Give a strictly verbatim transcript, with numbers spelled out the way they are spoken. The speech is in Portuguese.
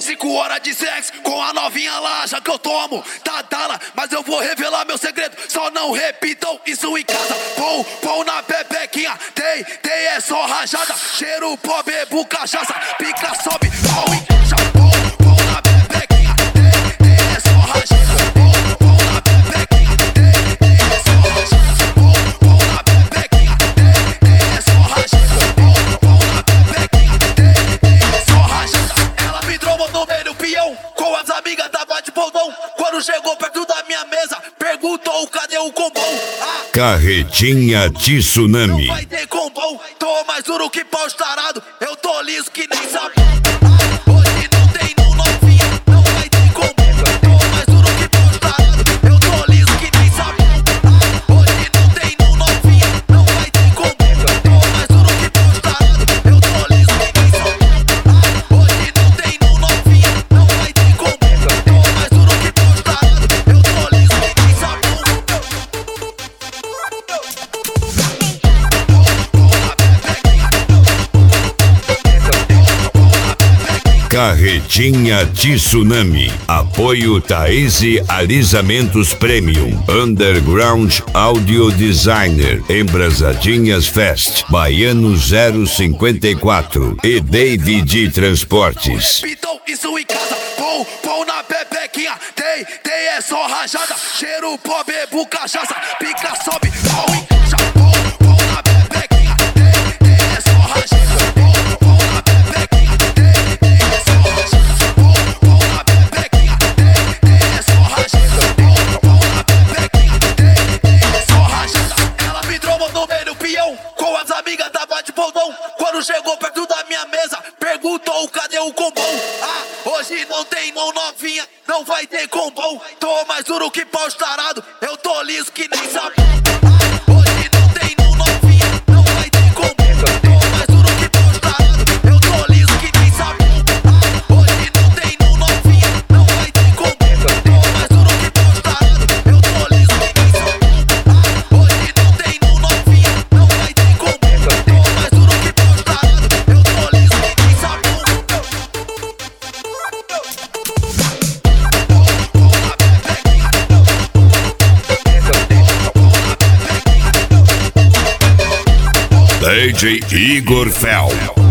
Cinco horas de sexo com a novinha lá, já que eu tomo Tadala, mas eu vou revelar meu segredo, só não repitam isso em casa. Pão, pão na pepequinha, tem, tem é só rajada. Cheiro pó, bebo cachaça, pica, sobe, pau e já. Pão, pão na pepequinha, tem, tem é só rajada. Pão, pão na pepequinha, tem, tem é só rajada. Pão, pão na pepequinha, tem, tem é só rajada. Pão, pão na pepequinha, tem, tem é só rajada. Ela me tromou no meio do peão, com as amigas tava de bondão. Quando chegou perto da minha mesa, perguntou cadê o combão. Ah, Carretinha Tsunami. não vai ter combão, tô mais duro que pau estarado. Eu tô liso que nem sabão. Ah, hoje não tem não novinha, não vai ter combão. Tô mais duro que pau estarado. Eu tô liso que nem sabão. Ah, hoje não tem não novinha, não vai ter combão. Tô mais duro que pau estarado. Eu tô liso que nem sabão. Ah, hoje não tem não novinha, não vai ter combão. Tô mais duro que pau estarado. Eu tô liso que nem sabão. Carretinha Tsunami. Apoio Thaíse Alisamentos Premium. Underground Audio Designer. Embrasadinhas Fest. Baiano zero cinquenta e quatro. E David Transportes. Pitam isso em casa, pão, pão na pepequinha, tem, tem é só rajada. Cheiro pó, bebo cachaça, pica, sobe, pau e já. Pão, pão na pepequinha, tem, tem é só rajada. Pão, pão na pepequinha, tem, tem é só rajada. Pão, pão na pepequinha, tem, tem é só rajada. Pão, pão na pepequinha, tem, tem é só rajada. Ela me tromou no meio do peão, com as amigas tava de bondão. Quando chegou perto da minha mesa, perguntou cadê o combão. Ah, hoje não tem mão novinha, não vai ter combão. Tô mais duro que pau estarado, eu tô liso que nem sabão. Ah, hoje não tem mão novinha, não vai ter combão. Tô mais duro que pau estarado, eu tô liso que nem sabão. Ah, hoje não tem mão novinha, não vai ter combão. Tô mais duro que pau estarado, eu tô liso que nem sabão. Ah, hoje não tem mão novinha, não vai ter combão. Tô mais duro que pau estarado, eu tô liso que nem sabão. D J Igor Fel.